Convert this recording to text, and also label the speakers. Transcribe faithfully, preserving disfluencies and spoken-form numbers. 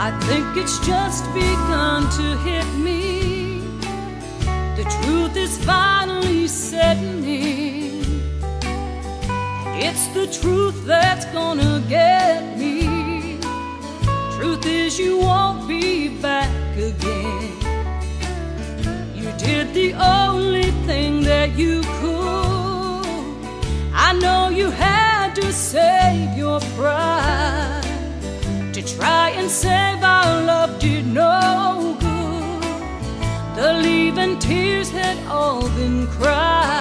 Speaker 1: I think it's just begun to hit me. The truth is finally setting in. It's the truth that's gonna get me. Truth is you won't be back again. You did the only thing that you could. I know you had to save your pride. To try and save our love did no good. The leaving tears had all been cried.